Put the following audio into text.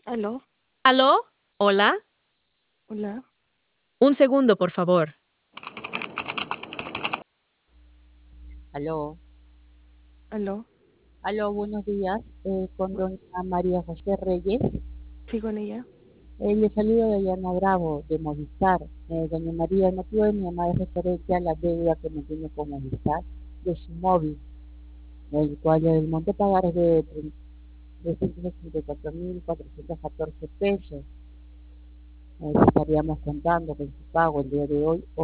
¿Aló? ¿Aló? ¿Hola? Hola. Un segundo, por favor. Aló, ¿Aló? aló, buenos días. Con Bu- doña María José Reyes. Sí, con ella. Le saludo de Diana Bravo, de Movistar. Doña María, no tuve mi llamada de referencia a la deuda que me tiene con Movistar de su móvil, el cual el monto a pagar es de 364.414 pesos. Estaríamos contando con su pago el día de hoy.